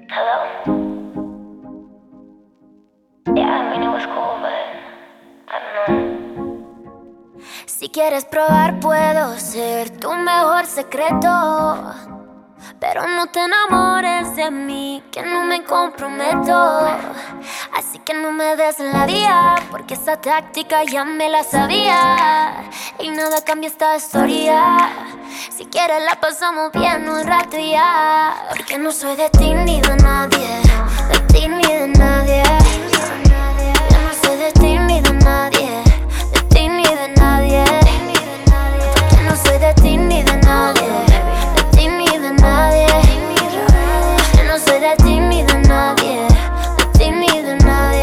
Hello? Yeah, I mean it was cool, but I don't know. Si quieres probar, puedo ser tu mejor secreto. Pero no te enamores de mí, que no me comprometo. Así que no me des la vía, porque esa táctica ya me la sabía. Y nada cambia esta historia. Si quieres la pasamos bien un rato y ya. Porque no soy de ti ni de nadie, de ti ni de nadie. Yo no soy de ti ni de nadie, de ti ni de nadie. Porque no soy de ti ni de nadie, de ti ni de nadie. Yo no soy de ti ni de nadie, de ti ni de nadie.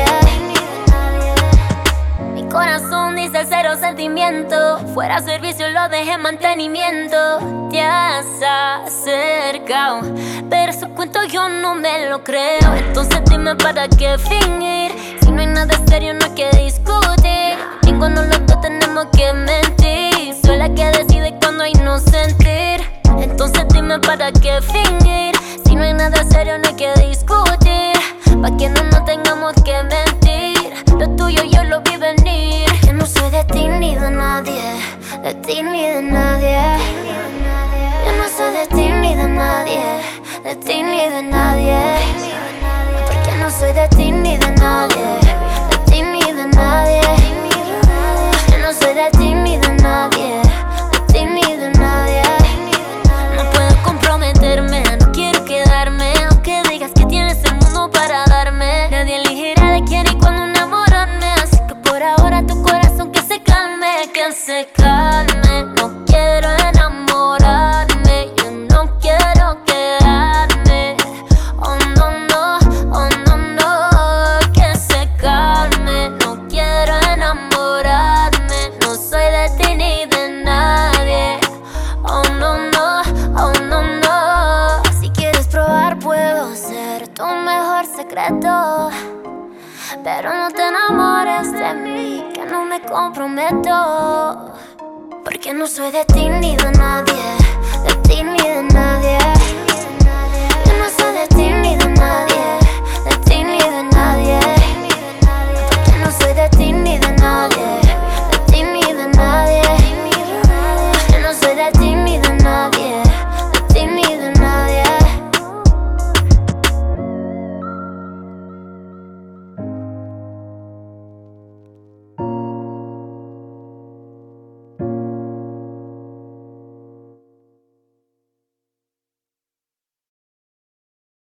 Mi corazón dice cero sentimiento, fuera servicio lo dejé en mantenimiento. Te has acercado, pero su cuento yo no me lo creo. Entonces dime para qué fingir, si no hay nada serio no hay que discutir. Ninguno de los dos tenemos que mentir, soy la que decide cuando hay no sentir. Entonces dime para qué fingir, si no hay nada serio no hay que discutir. Pa' que no nos tengamos que mentir, lo tuyo yo lo vi venir. Que no soy de ti ni de nadie, de ti ni de nadie. Yo no soy de ti ni de nadie, de ti ni de nadie. Porque no soy de ti ni de nadie, de ti ni de nadie. Yo no soy de ti ni de nadie, de ti ni de nadie. No puedo comprometerme, no quiero quedarme, aunque digas que tienes el mundo para darme. Nadie elegirá de quién y cuándo enamorarme, así que por ahora tu corazón que se calme, que se calme. No quiero enamorarme, yo no quiero quedarme. Oh no, no, oh no, no, que se calme. No quiero enamorarme, no soy de ti ni de nadie. Oh no, no, oh no, no. Si quieres probar puedo ser tu mejor secreto. Pero no te enamores de mí, que no me comprometo. Porque no soy de ti ni de nadie, de ti ni de nadie.